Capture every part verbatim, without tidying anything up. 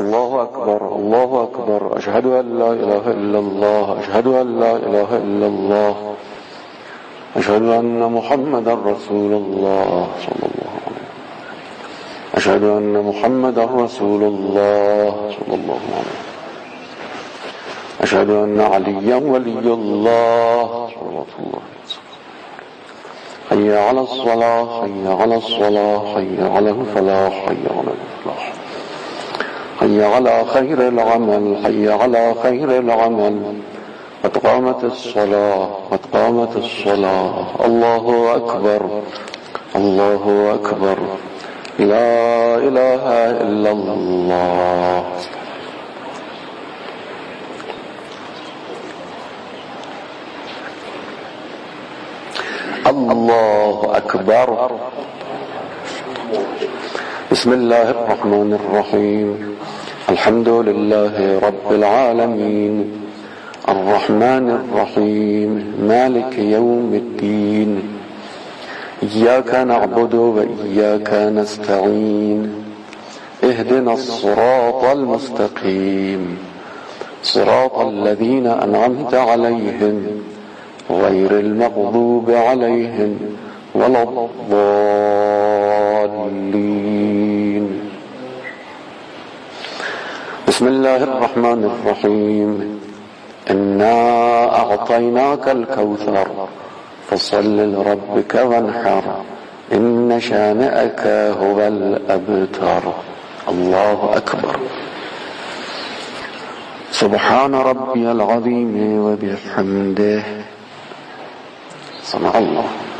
الله أكبر الله أكبر أشهد أن لا إله إلا الله أشهد أن لا إله إلا الله أشهد أن محمدا رسول الله صلى الله عليه وسلم أشهد أن محمدا رسول الله صلى الله عليه وسلم أشهد أن عليا ولي الله صلى الله عليه وسلم حي على الصلاة حي على الصلاة حي على الفلاح حي على الفلاح حي على خير العمل حي على خير العمل قد قامت الصلاة قد قامت الصلاة الله أكبر الله أكبر لا إله إلا الله. الله أكبر. بسم الله الرحمن الرحيم الحمد لله رب العالمين الرحمن الرحيم مالك يوم الدين إياك نعبد وإياك نستعين اهدنا الصراط المستقيم صراط الذين أنعمت عليهم غير المغضوب عليهم ولا الضالين. بسم الله الرحمن الرحيم إنا أعطيناك الكوثر فصل لربك وانحر إن شانئك هو الأبتر. الله أكبر. سبحان ربي العظيم وبحمده صنع الله.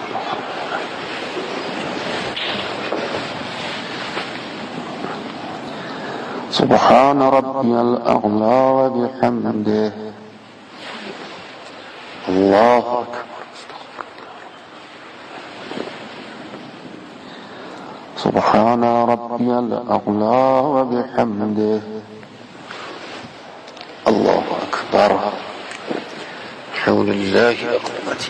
سبحان ربي الأعلى وبحمده. الله أكبر. سبحان ربي الأعلى وبحمده. الله أكبر. حول الله أقوته.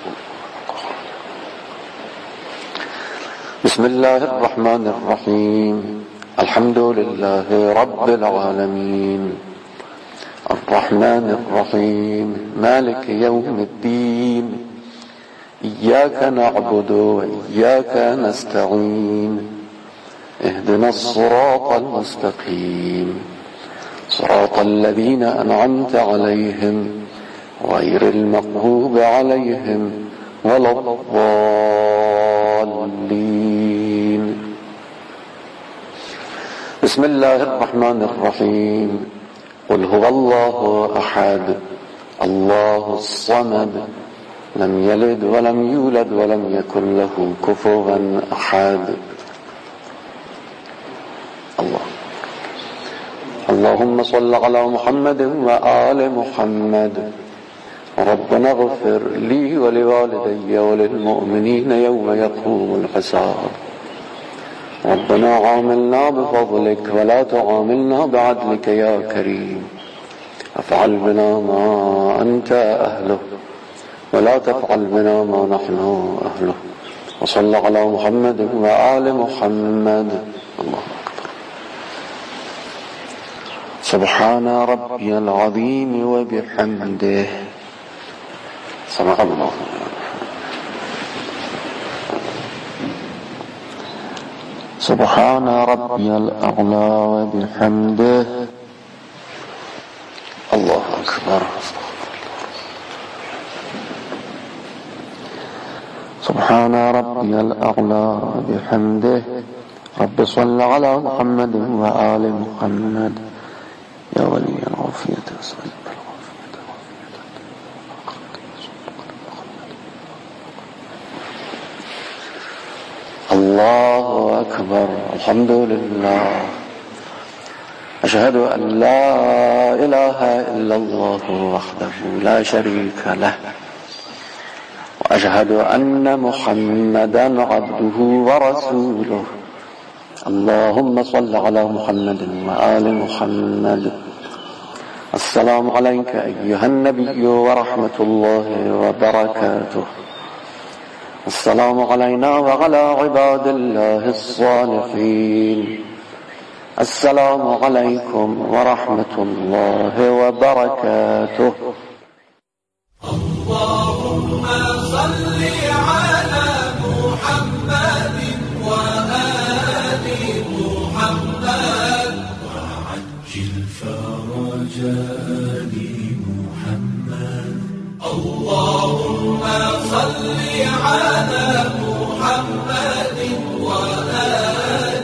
بسم الله الرحمن الرحيم الحمد لله رب العالمين الرحمن الرحيم مالك يوم الدين إياك نعبد وإياك نستعين اهدنا الصراط المستقيم صراط الذين أنعمت عليهم غير المغضوب عليهم ولا الضالين. بسم الله الرحمن الرحيم قل هو الله أحد الله الصمد لم يلد ولم يولد ولم يكن له كفوا أحد. الله. اللهم صل على محمد وآل محمد. ربنا اغفر لي ولوالدي وللمؤمنين يوم يقوم الحساب. ربنا عاملنا بفضلك ولا تعاملنا بعدلك يا كريم. افعل بنا ما أنت أهله ولا تفعل بنا ما نحن أهله. وصل على محمد وآل محمد. الله أكبر. سبحان ربي العظيم وبحمده. سمع الله. سبحان ربي الأعلى وبحمده. الله أكبر. سبحان ربي الأعلى وبحمده. رب صل على محمد وآل محمد. يا ولي العافية أسألك الله أكبر. الحمد لله. أشهد أن لا إله إلا الله وحده لا شريك له وأشهد أن محمدا عبده ورسوله. اللهم صل على محمد وآل محمد. السلام عليك أيها النبي ورحمة الله وبركاته. السلام علينا وعلى عباد الله الصالحين. السلام علیکم و رحمت الله و برکاته. اللهم صل على محمد وآل محمد وعجل فرج آل محمد. اللهم صل على محمد وآل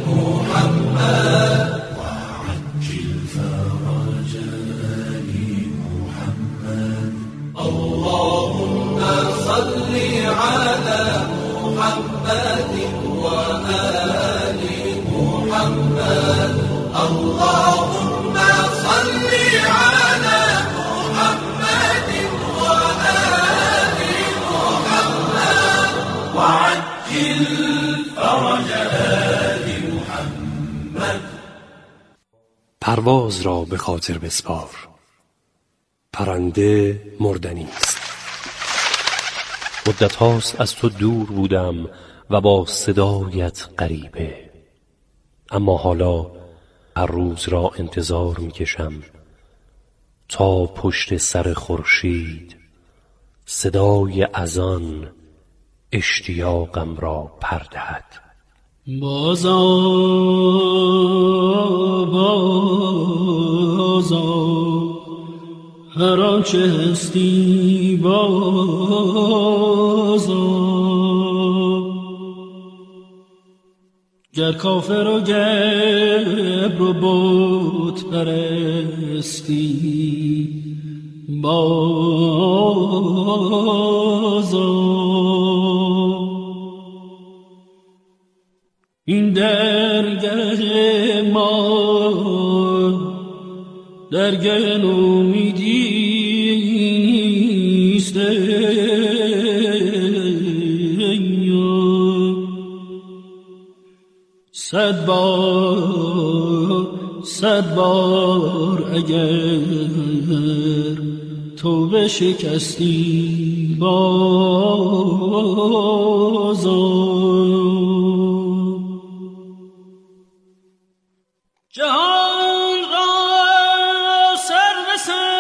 محمد وعجل فرج آل محمد. اللهم صل على محمد وآل محمد. اللهم صل على محمد وآل محمد وعجل فرج آل محمد. پرواز را به خاطر بسپار، پرنده مردنی است. مدت هاست از تو دور بودم و با صدایت غریبه، اما حالا هر روز را انتظار می کشم تا پشت سر خورشید صدای اذان اشتیاقم را پردهد. بازا بازا هر آنچه هستی بازا، گر کافر و گبر و بت پرستی بازا. این درگه ما درگه نومیدی نیست، صد بار صد بار اگر توبه شکستی بازا. جهان را سر به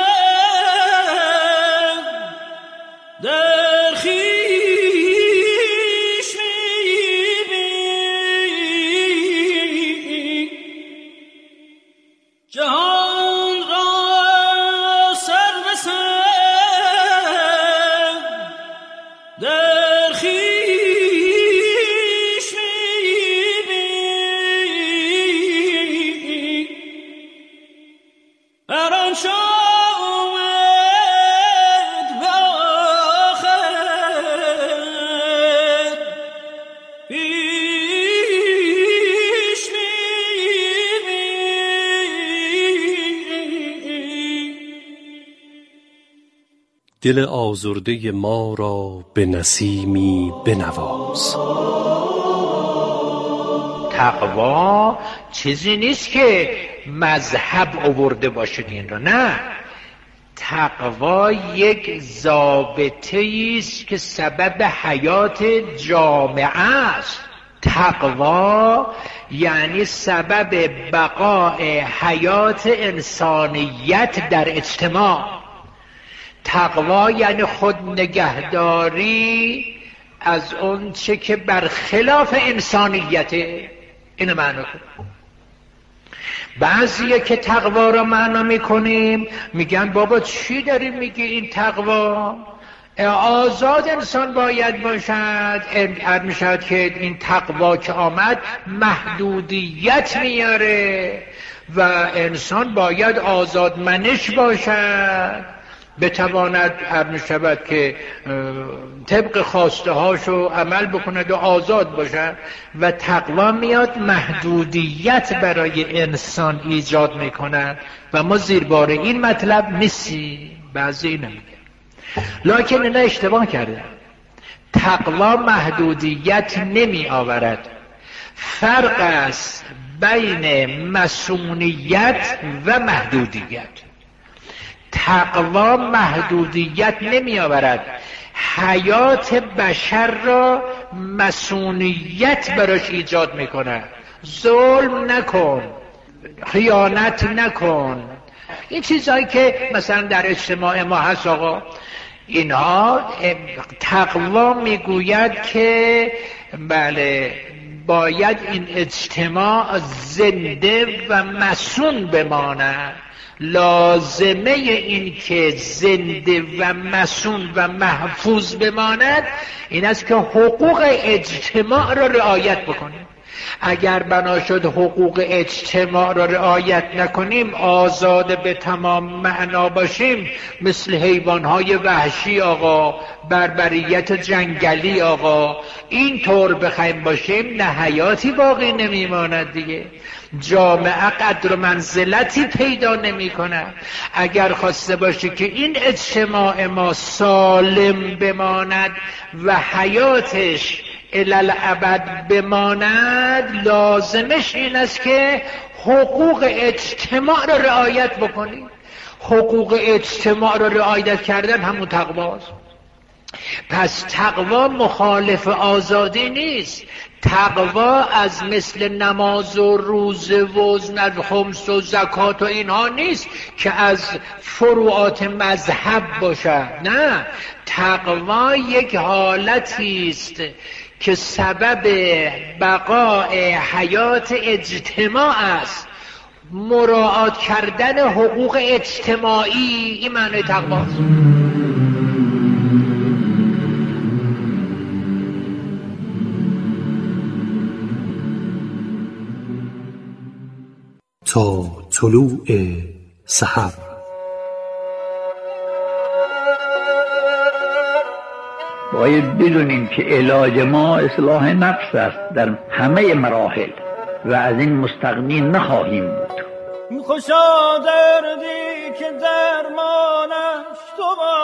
سر در خویش می‌بینی، جهان را سر به سر در خویش می‌بینی. هر آنچه اومد به آخر پیش می‌بینی. دل آزرده ما را به نسیمی بنواز. تقوا چیزی نیست که مذهب آورده باشد این را، نه، تقوا یک ضابطه است که سبب حیات جامعه است. تقوا یعنی سبب بقای حیات انسانیت در اجتماع. تقوا یعنی خود نگهداری از اون چه که برخلاف انسانیته. اینو معنی کنیم. بعضیه که تقوا را معنا میکنیم میگن بابا چی داری میگی این تقوا؟ آزاد انسان باید باشد. عرض میشود که این تقوا که آمد محدودیت میاره و انسان باید آزادمنش باشد، بتواند عرض میشود که طبق خواسته هاشو عمل بکند و آزاد باشد. و تقوا میاد محدودیت برای انسان ایجاد میکند و ما زیربار این مطلب نیستیم. بعضی نمیگه، لکن اینا اشتباه کرده. تقوا محدودیت نمی آورد. فرق است بین مسئولیت و محدودیت. تقوا محدودیت نمی آورد، حیات بشر را مسئولیت براش ایجاد میکنه. ظلم نکن، خیانت نکن. این چیزهایی که مثلا در اجتماع ما هست آقا، اینها تقوا میگوید که بله باید این اجتماع زنده و مسون بماند. لازمه این که زنده و مسون و محفوظ بماند این است که حقوق اجتماع را رعایت بکنیم. اگر بنا شد حقوق اجتماع را رعایت نکنیم، آزاد به تمام معنا باشیم، مثل حیوانهای وحشی آقا، بربریت جنگلی آقا، این طور بخوایم باشیم نه حیاتی باقی نمیماند دیگه، جامعه قدر و منزلتی پیدا نمی کند. اگر خواسته باشه که این اجتماع ما سالم بماند و حیاتش الالعبد بماند، لازمش این است که حقوق اجتماع را رعایت بکنید. حقوق اجتماع را رعایت کردن همون تقواست. پس تقوا مخالف آزادی نیست. تقوا از مثل نماز و روزه و خمس و زکات و اینها نیست که از فروعات مذهب باشد. نه، تقوا یک حالتی است که سبب بقای حیات اجتماع است. مراعات کردن حقوق اجتماعی این معنی تقواست. تا طلوع سحر. باید بدونیم که علاج ما اصلاح نفس است در همه مراحل و از این مستغنی نخواهیم بود. خوشا دردی که درمانش تو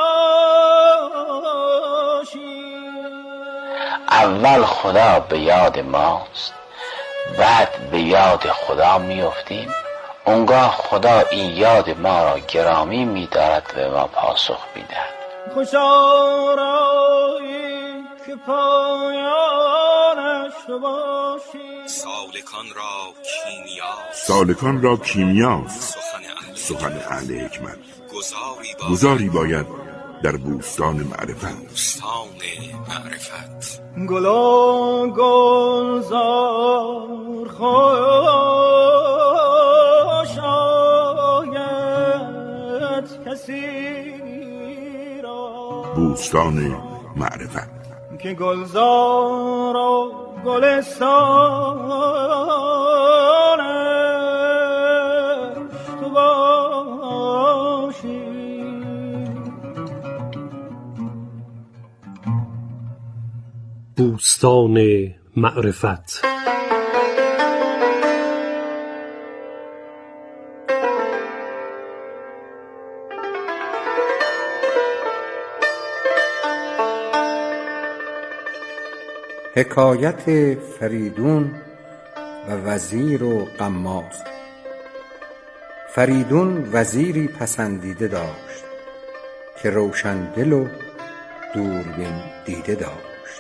باشی. اول خدا به یاد ماست، بعد به یاد خدا میافتیم. اونگاه خدا این یاد ما را گرامی می‌دارد و ما پاسخ می‌دهد. خوشا رایی که پایانش تو باشی. سالکان را کیمیاست، سالکان را کیمیاست سخن اهل حکمت. گذاری باید در بوستان معرفت. بوستان معرفت. گلا گلزار خوش آید کسی را. بوستان معرفت که گلزار و گلستانش تو باشی. بوستان معرفت. حکایت فریدون و وزیر و غماز. فریدون وزیری پسندیده داشت که روشندل و دوربین دیده داشت.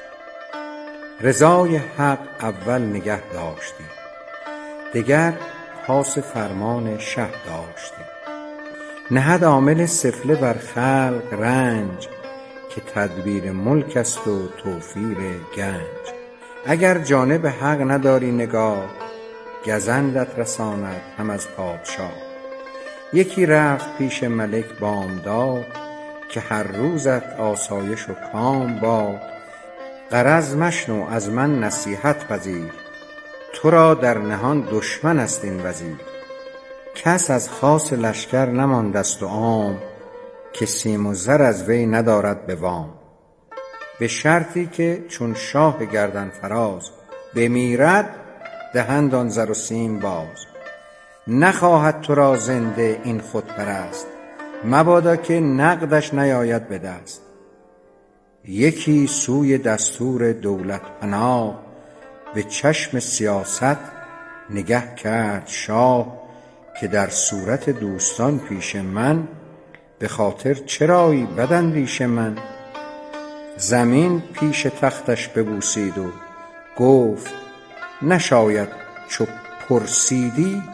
رضای حق اول نگه داشتی، دگر پاس فرمان شه داشتی. نهد عامل سفله بر خلق رنج، که تدبیر ملک است و توفیر گنج. اگر جانب حق نداری نگاه، گزندت رساند هم از پادشاه. یکی رفت پیش ملک بامداد، که هر روزت آسایش و کام باد. غرض مشنو از من نصیحت پذیر، تو را در نهان دشمن است این وزیر. کس از خاص لشکر نماندست و عام، که سیم و زر از وی ندارد به وام. به شرطی که چون شاه گردن فراز، بمیرد دهند آن زر و سیم باز. نخواهد تو را زنده این خودپرست، مبادا که نقدش نیاید به دست. یکی سوی دستور دولت پناه، به چشم سیاست نگه کرد شاه. که در صورت دوستان پیش من، به خاطر چرایی بداندیش من. زمین پیش تختش ببوسید و گفت، نشاید چو پرسیدی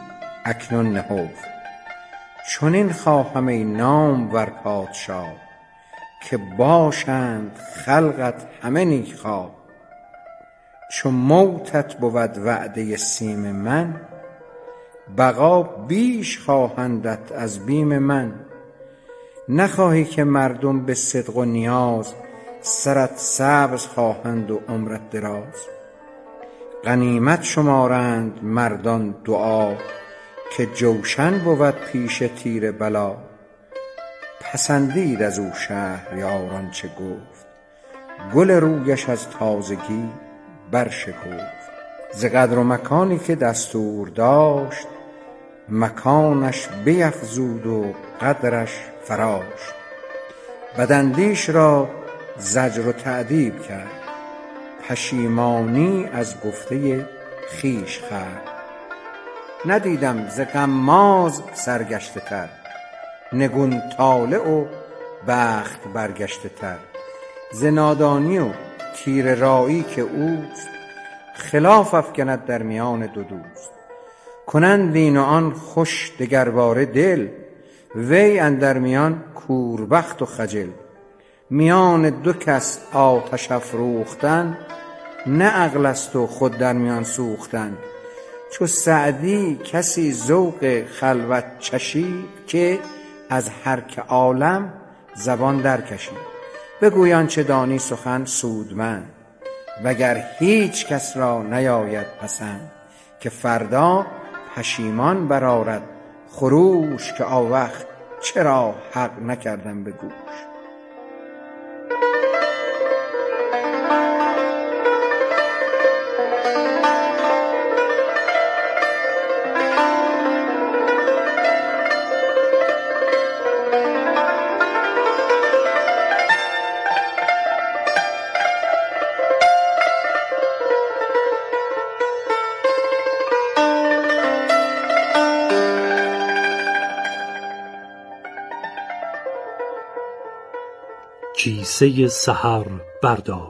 اکنون نهفت. چنین خواهم ای نامور پادشاه، که باشند خلقت همه نیکخواه. چو موتت بود وعده سیم من، بقا بیش خواهندت از بیم من. نخواهی که مردم به صدق و نیاز، سرت سبز خواهند و عمرت دراز. غنیمت شمارند مردان دعا، که جوشن بود پیش تیر بلا. پسندید از او شهریاران چه گفت، گل رویش از تازگی برشکفت. ز قدر و مکانی که دستور داشت، مکانش بیفزود و قدرش فراشت. بداندیش را زجر و تأدیب کرد، پشیمانی از گفته خویش خورد. ندیدم ز غماز سرگشته تر، نگون طالع و بخت برگشته تر. ز نادانی و تیره رایی که اوست، خلاف افکند در میان دو دوست. کنند این و آن خوش دگرباره دل، وی اندر میان کوربخت و خجل. میان دو کس آتش افروختن، نه عقل است و خود در میان سوختن. چو سعدی کسی ذوق خلوت چشید، که از هر که عالم زبان در کشید. بگوی آنچه دانی سخن سودمند، وگر هیچ کس را نیاید پسند. که فردا پشیمان برآرد خروش، که آوخ چرا حق نکردم به گوش. کیسه سحر بردار.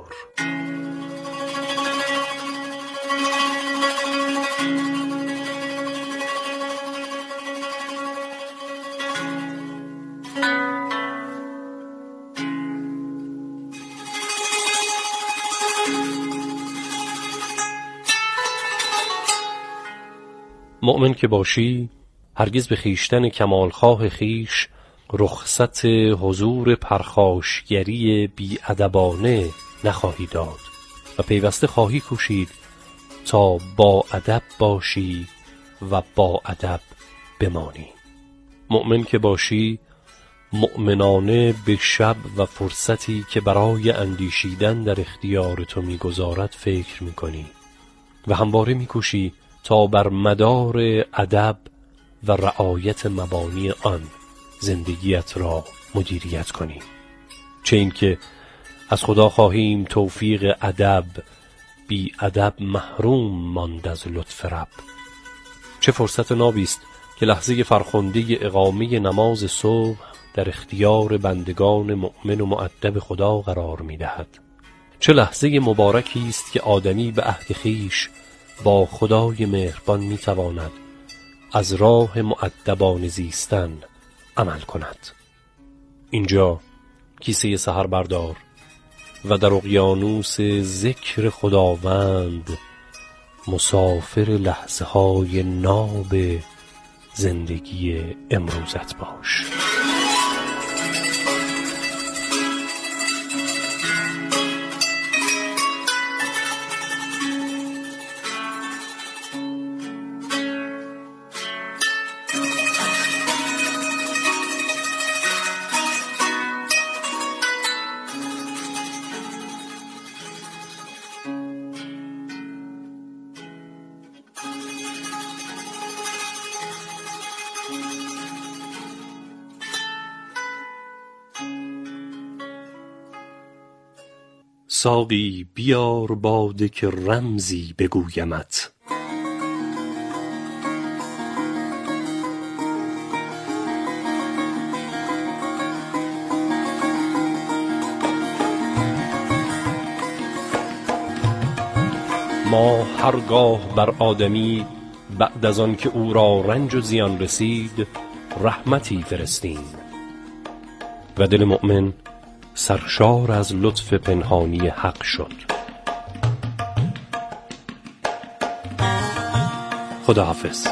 مؤمن که باشی هرگز به خیشتن کمالخواه خیش رخصت حضور پرخاشگری بی‌ادبانه نخواهی داد و پیوسته خواهی کوشید تا با ادب باشی و با ادب بمانی. مؤمن که باشی مؤمنانه به شب و فرصتی که برای اندیشیدن در اختیار تو می‌گذارد فکر می‌کنی و همواره می‌کوشی تا بر مدار ادب و رعایت مبانی آن زندگیت را مدیریت کنی. چه این که از خدا خواهیم توفیق ادب، بی ادب محروم ماند از لطف رب. چه فرصت نابیست که لحظه فرخنده اقامه نماز صبح در اختیار بندگان مؤمن و مؤدب خدا قرار می دهد. چه لحظه مبارکی است که آدمی به عهد خویش با خدای مهربان می تواند از راه مؤدبانه زیستن عمل کند. اینجا کیسه سحر بردار و در اقیانوس ذکر خداوند مسافر لحظه های ناب زندگی امروزت باش. ساقی بیار باده که رمزی بگویمت. ما هرگاه بر آدمی بعد از آن که او را رنج و زیان رسید رحمتی فرستیم و دل مؤمن سرشار از لطف پنهانی حق شد. خداحافظ.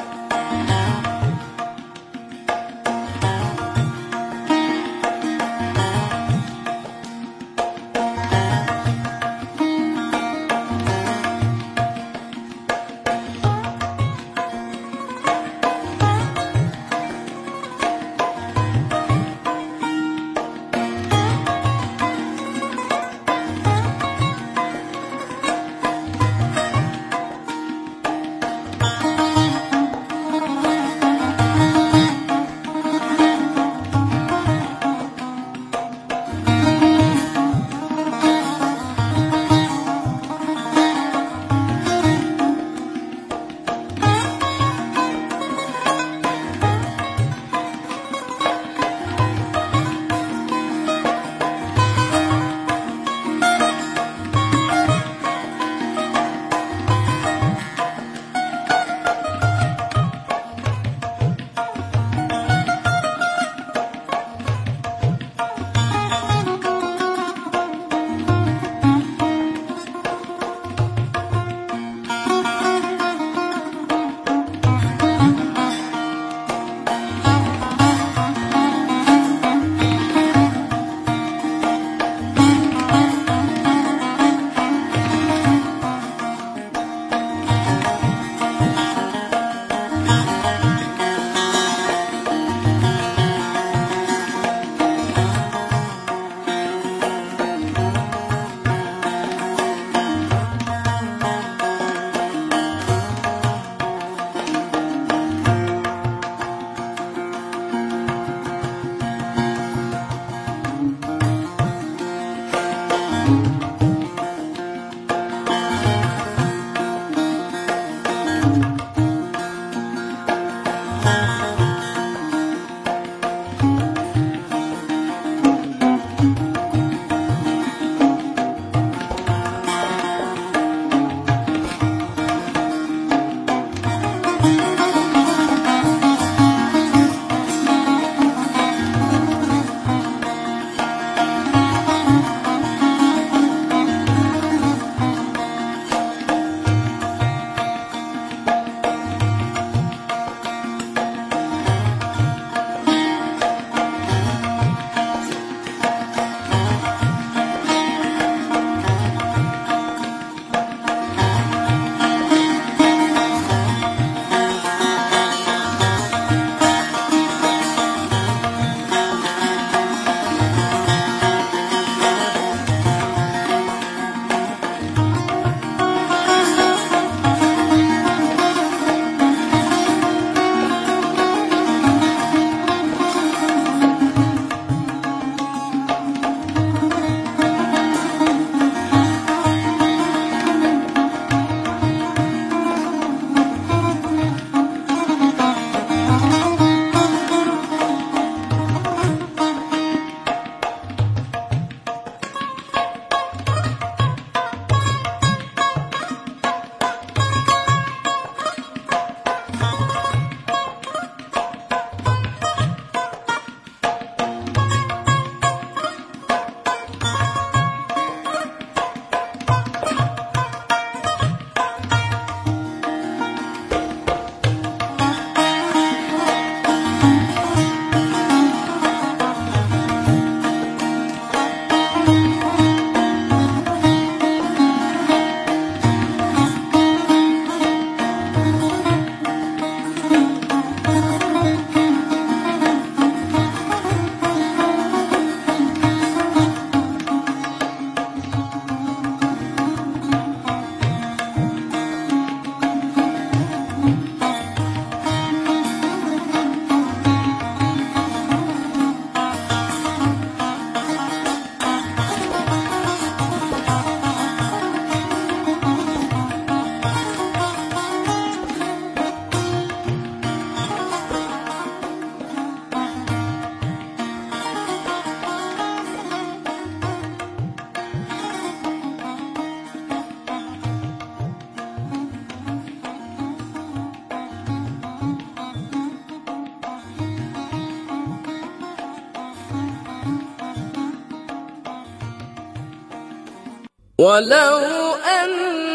ولو ان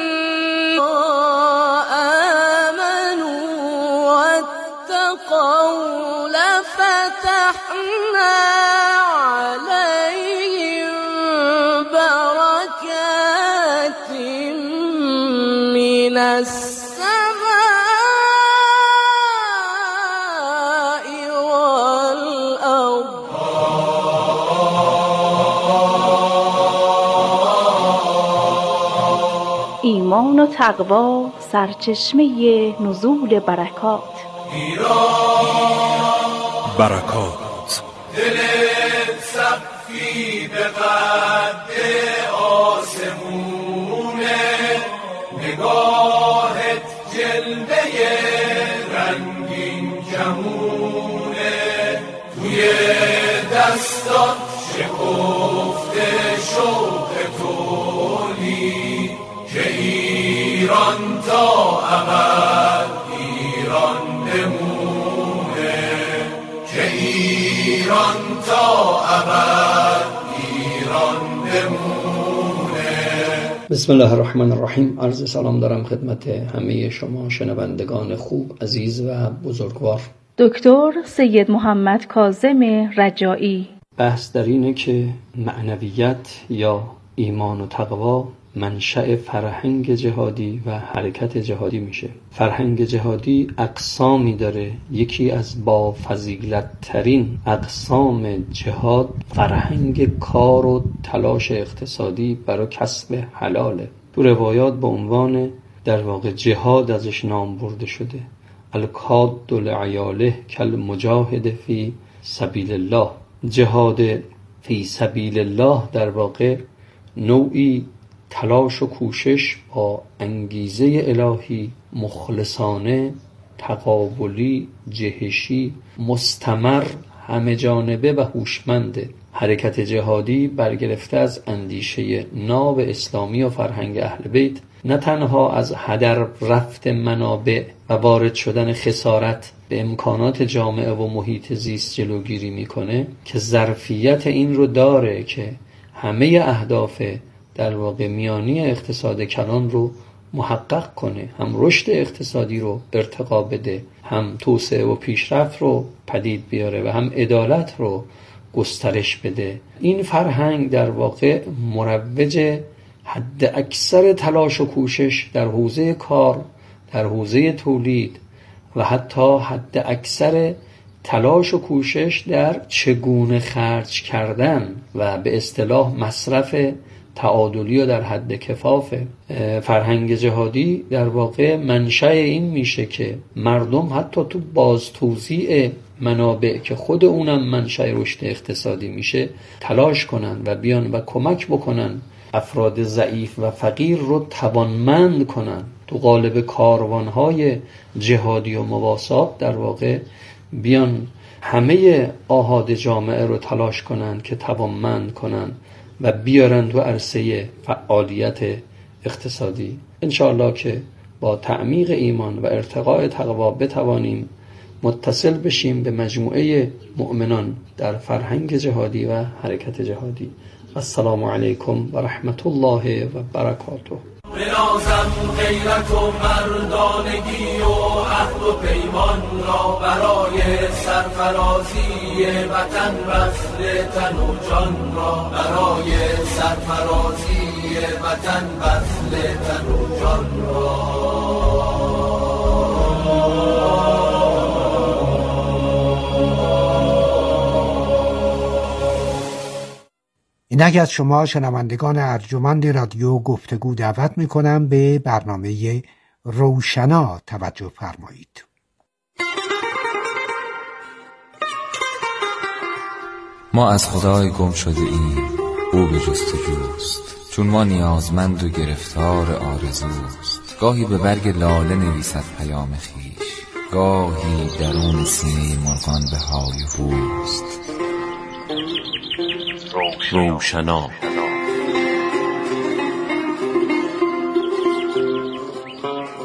آمنوا واتقوا لفتحنا عليهم بركات من السماء والأرض ایمان و تقوا سرچشمه نزول برکات. برکات دلت سقفی به قد آسمونه، نگاهت جلوه رنگین کمونه، توی دستات شکفته شوق تولی که ایران تا ابد ایران بمونه، که ایران تا ابد ایران بمونه. بسم الله الرحمن الرحیم. عرض سلام دارم خدمت همه شما شنوندگان خوب، عزیز و بزرگوار. دکتر سید محمد کاظم رجایی. بحث در اینه که معنویت یا ایمان و تقوا منشأ فرهنگ جهادی و حرکت جهادی میشه. فرهنگ جهادی اقسامی داره. یکی از با فضیلت ترین اقسام جهاد فرهنگ کار و تلاش اقتصادی برای کسب حلاله. تو روایات به عنوان در واقع جهاد ازش نام برده شده. الکاد لعیاله کل مجاهد فی سبیل الله. جهاد فی سبیل الله در واقع نوعی تلاش و کوشش با انگیزه الهی، مخلصانه، تقابلی، جهشی، مستمر، همه جانبه و هوشمنده. حرکت جهادی برگرفته از اندیشه ناب اسلامی و فرهنگ اهل بیت نه تنها از هدر رفت منابع و وارد شدن خسارت به امکانات جامعه و محیط زیست جلوگیری میکنه که ظرفیت این رو داره که همه اهداف در واقع میانی اقتصاد کلان رو محقق کنه، هم رشد اقتصادی رو ارتقا بده، هم توسعه و پیشرفت رو پدید بیاره و هم عدالت رو گسترش بده. این فرهنگ در واقع مروج حد اکثر تلاش و کوشش در حوزه کار، در حوزه تولید و حتی حد اکثر تلاش و کوشش در چگونه خرج کردن و به اصطلاح مصرف تعادلی و در حد کفافه. فرهنگ جهادی در واقع منشأ این میشه که مردم حتی تو باز توزیع منابع که خود اونم منشأ رشد اقتصادی میشه تلاش کنن و بیان و کمک بکنن افراد ضعیف و فقیر رو توانمند کنن. تو قالب کاروانهای جهادی و مواسات در واقع بیان همه آحاد جامعه رو تلاش کنن که توانمند کنن و بیارن تو عرصه فعالیت اقتصادی. انشاءالله که با تعمیق ایمان و ارتقاء تقوا بتوانیم متصل بشیم به مجموعه مؤمنان در فرهنگ جهادی و حرکت جهادی. السلام علیکم و رحمت الله و برکاته. بنازم غیرت و مردانگی و عهد و پیمان را برای سرفرازی وطن بذل تن و جان را، برای سرفرازی وطن بذل تن و جان را. اینک از شما شنوندگان ارجمند رادیو گفتگو دعوت میکنم به برنامه روشنا توجه فرمایید. ما از خدای گم شده ایم، او به جستجوست، چون ما نیازمند و گرفتار آرزوست. گاهی به برگ لاله نویسد پیام خیش، گاهی درون سینه مرغان به های هوست. روشنا